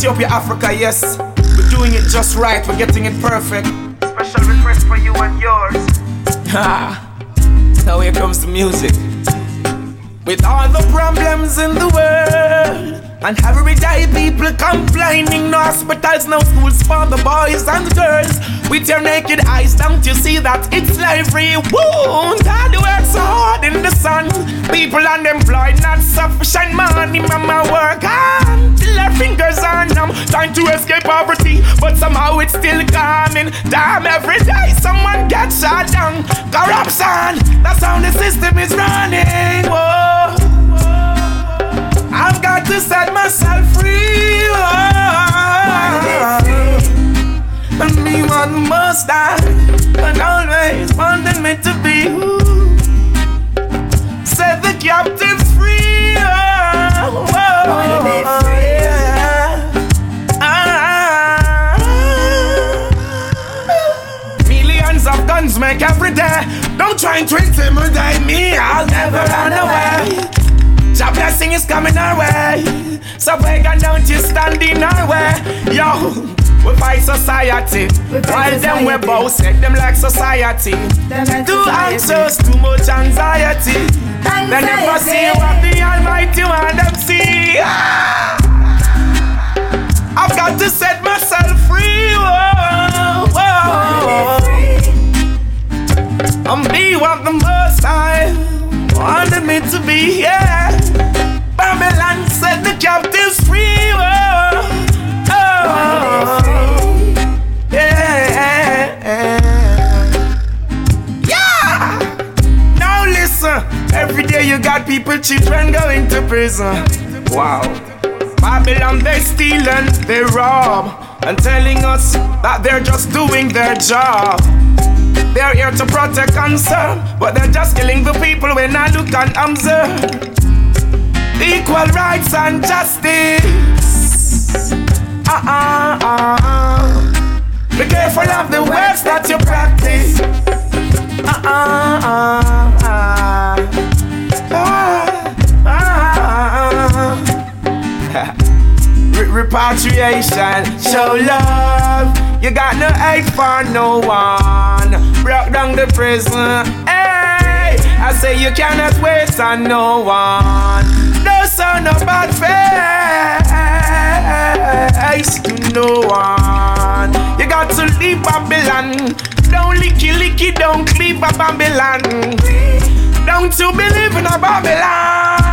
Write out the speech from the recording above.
Ethiopia, Africa, yes. We're doing it just right, we're getting it perfect. Special request for you and yours. Now here comes the music. With all the problems in the world, and everyday people complaining, no hospitals, no schools for the boys and the girls. With your naked eyes, don't you see that it's slavery? Wounds, all the work so hard in the sun. People unemployed, not sufficient money. Mama work hard till their fingers are numb, trying to escape poverty, but somehow it's still coming. Damn, every day someone gets shot down. Corruption, that's how the system is running. Whoa. I've got to set myself free. And me one must die, and always wanted me to be. Set the captives free. Millions of guns make every day. Don't try and intimidate me, I'll never run away. Your blessing is coming our way, so pagan, don't you stand in our way. Yo, we fight society, while them we both set them like society. Too anxious, too much anxiety. They never see what the Almighty want them see. I've got to set myself free. I'm be what the Most High wanted me to be, yeah. Babylon set the captives free. Yeah. Now listen, every day you got people, children going to prison. Wow. Babylon, they steal and they rob, and telling us that they're just doing their job. They're here to protect and serve, but they're just killing the people when I look and observe. Equal rights and justice. Be careful of the words that you practice. Repatriation, show love. You got no hate for no one. Broke down the prison. Hey, I say you cannot wait on no one. No son of bad face to no one. You got to leave Babylon. Don't licky, don't leave Babylon. Don't you believe in a Babylon?